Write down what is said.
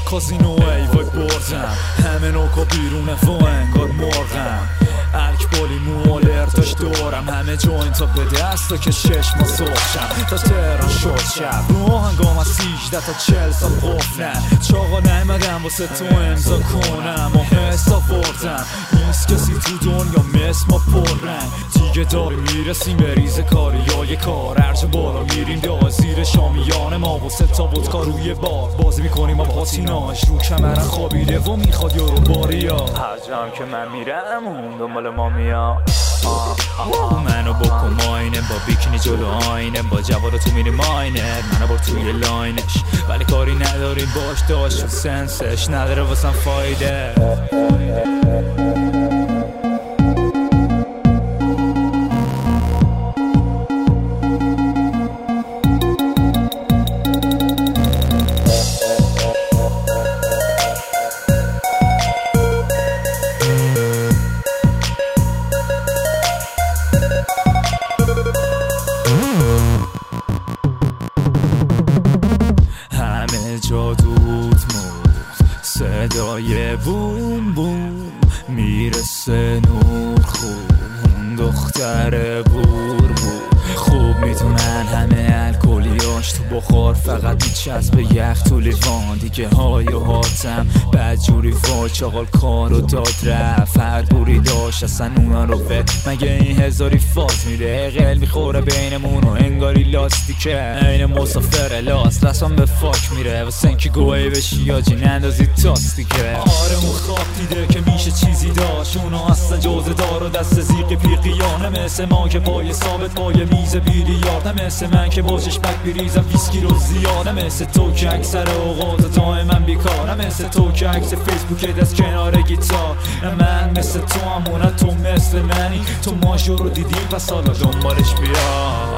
کازینو ای وای بردم همه نوکا بیرونه و انگار مرغم الکبالی موالرتاش دورم همه جوینتا به دستا که 6 ماه سرخشم تا تهران شد شب رو هنگام از 18 تا 40 سال قفلم چاقا نیمدم واسه تو امضا کنم و حس آوردم نیست کسی تو دنیا مثل ما پررنگ دیگه داری میرسیم به ریز کاری یا یه کار ارج بالا میریم دا زیر شامیان ما و 3 تا ودکا روی بار بازی میکنیم با پاتیناش رو کمرم خوابیده و میخواد یورو باریا هر جام که من میرم اون دنبال ما میاد منو بکن ماینه با بیکنی جلو آینه با جوارا تو میری ماینه منو بر توی لاینش ولی کاری نداریم باش داشت و سنسش نداره واسم فایده همه جا دود صدای بوم بوم میرسه نور خوب اون دختر بور خوب میتونن همه الکلیاش تو بخار فقط میچسبه یخ تو لیوان دیگه های و هاتم بدجوری وا چاقال کارو داد رفت هر بوری داشت اصلا اونا رو به مگه این هزاری فاز میره قل میخوره بینمون و انگاری لاستیکه این مسافر لاست رسم به فاک میره و سنکی گوهی بشی یا جین اندازی تاستیکه آره اون خواب دیده که میشه چیزی داشت اونا اصلا جوزه دار و دست زیق پیقیانه مثل ما که پای ثابت پای میز بیلیارد مثل من که با چشمک بیریزم ویسکی رو زیاده مثل تو که اکثر اوقات دائما بیکارم مثل تو که عکس فیسبوک دست کنار گیتار من مثل تو همونه تو مثل منی تو ماژور رو دیدی پس حالا دنبالش بیا